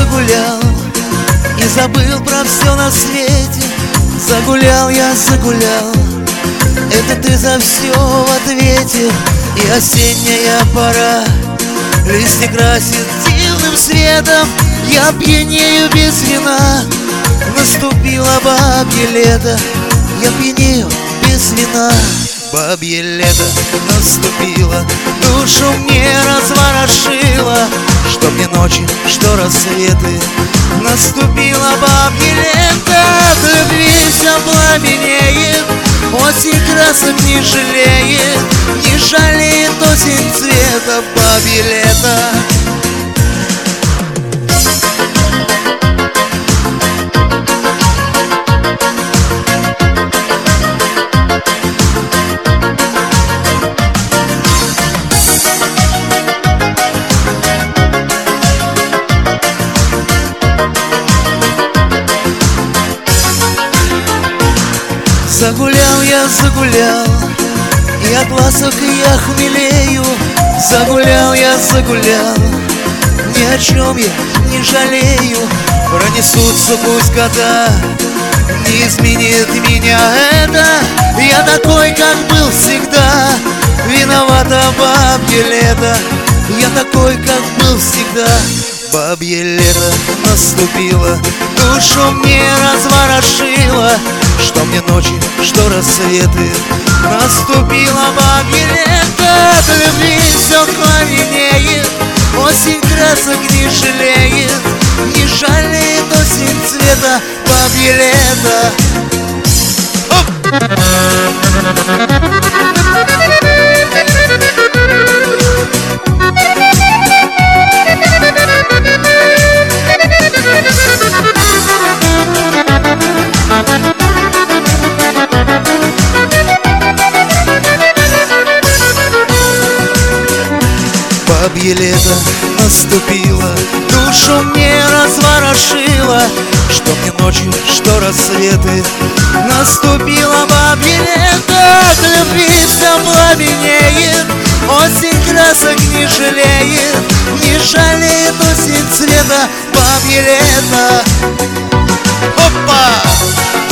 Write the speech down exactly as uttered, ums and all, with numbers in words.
загулял и забыл про все на свете. Загулял я, загулял, это ты за все в ответе. И осенняя пора листья красит дивным светом. Я пьянею без вина, наступило бабье лето. Я пьянею без вина, бабье лето наступило. Душу мне разворошило, что мне ночи, что рассветы. Наступило бабье лето, от любви все пламенеет. Осень красок не жалеет, не жалеет осень цвета, бабье лето. Загулял я, загулял, и от ласок я хмелею. Загулял я, загулял, ни о чем я не жалею. Пронесутся пусть года, не изменит меня это. Я такой, как был всегда, виновата бабье лето. Я такой, как был всегда, бабье лето наступило. Душу мне разворошило, что мне ночи, что рассветы. Наступило бабье лето, от любви все пламенеет. Осень красок не жалеет, не жалеет осень цвета, бабье лето. Бабье лето наступило, душу мне разворошило, что мне ночью, что рассветы. Наступило бабье лето, от любви все пламенеет. Осень красок не жалеет, не жалеет осень цвета, бабье лето. Опа!